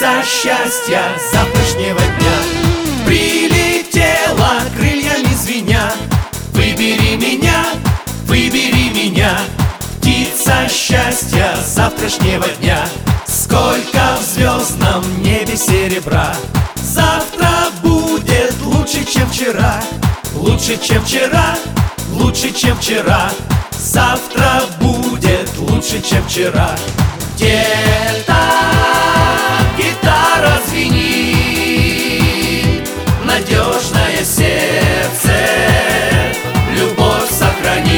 Птица счастья завтрашнего дня прилетела, крыльями звеня. Выбери меня, выбери меня, птица счастья завтрашнего дня. Сколько в звездном небе серебра, завтра будет лучше, чем вчера. Лучше, чем вчера, лучше, чем вчера. Завтра будет лучше, чем вчера. Где-то гитара звенит, надежное сердце любовь сохранит.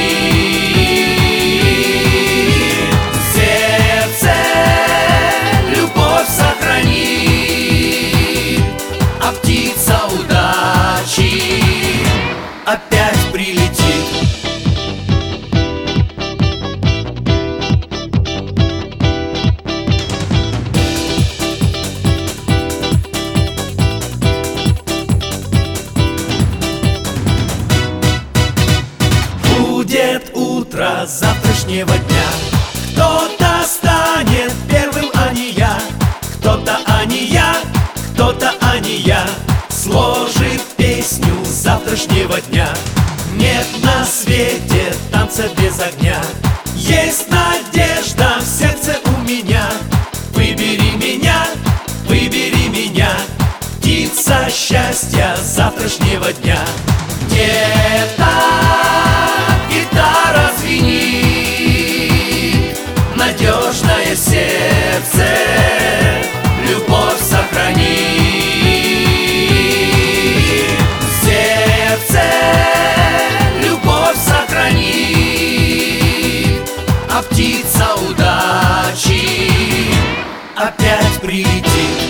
Сердце любовь сохранит, а птица удачи опять прилетит. Будет утро завтрашнего дня, кто-то станет первым, а не я. Кто-то, а не я, кто-то, а не я, сложит песню завтрашнего дня. Нет на свете танца без огня, есть надежда в сердце у меня. Выбери меня, выбери меня, птица счастья завтрашнего дня. Где-то гитара звенит, надежное сердце любовь сохранит. Сердце любовь сохранит, а птица удачи опять прилетит.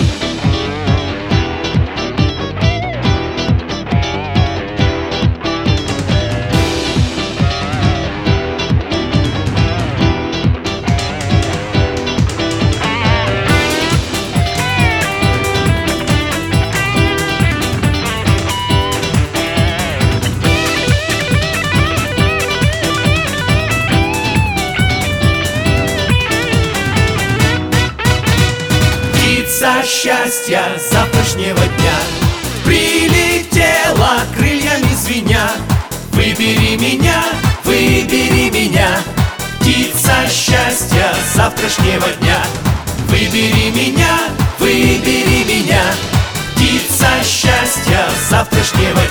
Птица счастья завтрашнего дня прилетела, крыльями звеня. Выбери меня, выбери меня, птица счастья завтрашнего дня. Выбери меня, выбери меня, птица счастья завтрашнего